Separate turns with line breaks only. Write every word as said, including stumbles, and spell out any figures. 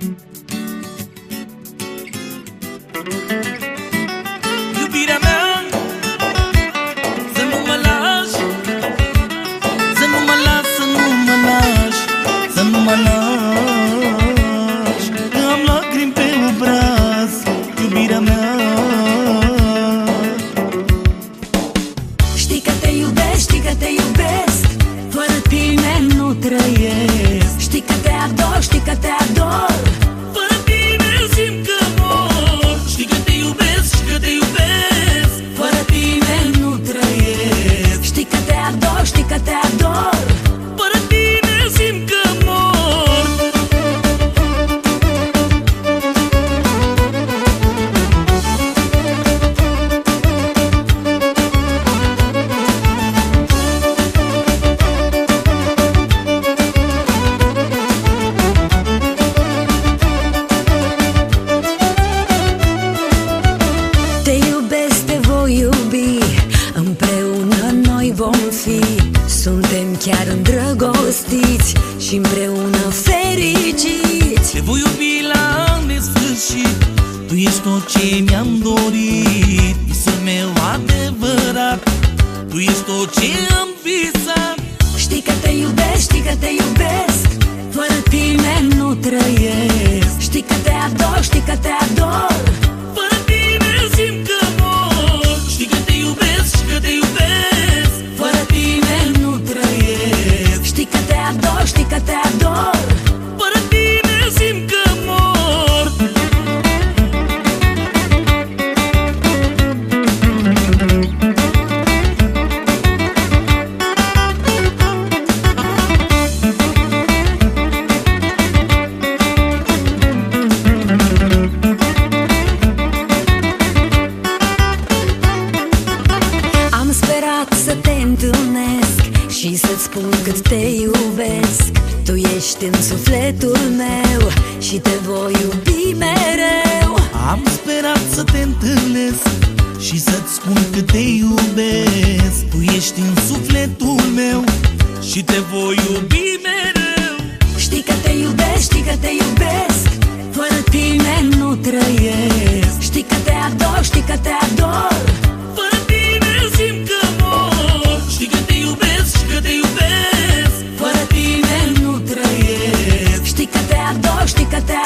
Iubirea mea, să nu mă lași, să nu mă lași, să nu mă lași, să nu mă lași, că am lacrimi pe obraz, iubirea mea.
Știi că te iubesc, știi că te iubesc, fără tine nu trăiesc. Știi că te ador, știi că te ador,
Fără tine simt că mor. Știi că te iubesc, știi că te iubesc,
fără tine nu trăiesc. Știi că te ador, știi că te ador,
fără tine simt că mor.
te iubesc, te voi iubi, împreună noi vom fi. Suntem chiar îndrăgostiți și împreună fericiți.
Te voi iubi la nesfârșit, tu ești tot ce mi-am dorit, visul meu adevărat, tu ești tot ce am visat.
Știi că te iubesc, știi că te iubesc, fără tine nu trăiesc. Știi că te ador, știi că te ador,
Fără tine simt că mor. Știi că te iubesc, știi că te iubesc,
fără tine nu trăiesc. Știi că te ador, știi că te ador,
fără tine simt că mor.
am sperat să te întâlnesc și să-ți spun cât te iubesc. Tu ești în sufletul meu și te voi iubi mereu.
Am sperat să te întâlnesc și să-ți spun cât te iubesc. Tu ești în sufletul meu și te voi iubi mereu.
Știi că te iubesc, știi că te iubesc, fără tine nu trăiesc. Știi că te ador, știi că te ador,
Fără tine simt că mor. Știi că te iubesc, știi că te iubesc,
fără tine nu trăiesc. Știi că te ador, știi că te